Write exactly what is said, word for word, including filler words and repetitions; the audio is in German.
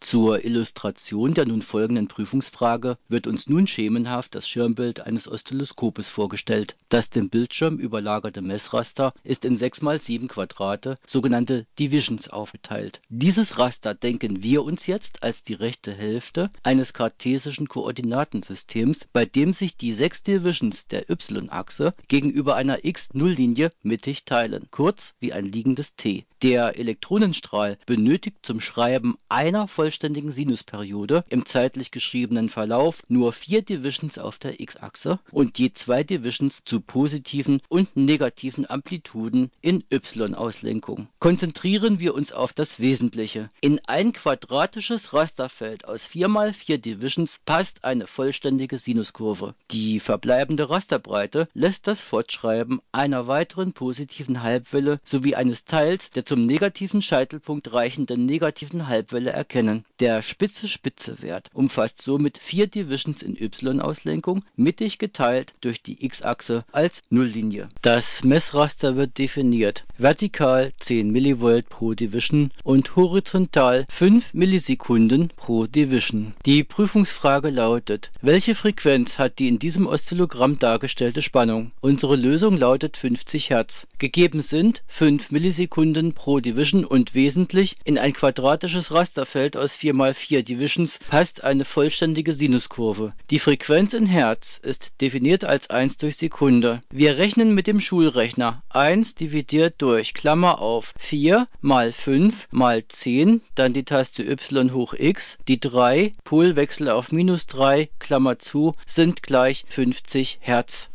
Zur Illustration der nun folgenden Prüfungsfrage wird uns nun schemenhaft das Schirmbild eines Oszilloskopes vorgestellt. Das dem Bildschirm überlagerte Messraster ist in sechs mal sieben Quadrate, sogenannte Divisions, aufgeteilt. Dieses Raster denken wir uns jetzt als die rechte Hälfte eines kartesischen Koordinatensystems, bei dem sich die sechs Divisions der y-Achse gegenüber einer x-Nulllinie mittig teilen, kurz wie ein liegendes T. Der Elektronenstrahl benötigt zum Schreiben einer vollständigen Sinusperiode im zeitlich geschriebenen Verlauf nur vier Divisions auf der x-Achse und je zwei Divisions zu positiven und negativen Amplituden in y-Auslenkung. Konzentrieren wir uns auf das Wesentliche. In ein quadratisches Rasterfeld aus vier mal vier Divisions passt eine vollständige Sinuskurve. Die verbleibende Rasterbreite lässt das Fortschreiben einer weiteren positiven Halbwelle sowie eines Teils der zum negativen Scheitelpunkt reichenden negativen Halbwelle erkennen. Der Spitze-Spitze-Wert umfasst somit vier Divisions in y-Auslenkung, mittig geteilt durch die x-Achse als Nulllinie. Das Messraster wird definiert: vertikal zehn Millivolt pro Division und horizontal fünf Millisekunden pro Division. Die Prüfungsfrage lautet: Welche Frequenz hat die in diesem Oszillogramm dargestellte Spannung? Unsere Lösung lautet fünfzig Hertz. Gegeben sind fünf Millisekunden pro Division und wesentlich: in ein quadratisches Rasterfeld aus vier mal vier Divisions passt eine vollständige Sinuskurve. Die Frequenz in Hertz ist definiert als eins durch Sekunde. Wir rechnen mit dem Schulrechner. eins dividiert durch Klammer auf vier mal fünf mal zehn, dann die Taste y hoch x, die drei, Polwechsel auf minus drei, Klammer zu, sind gleich fünfzig Hertz.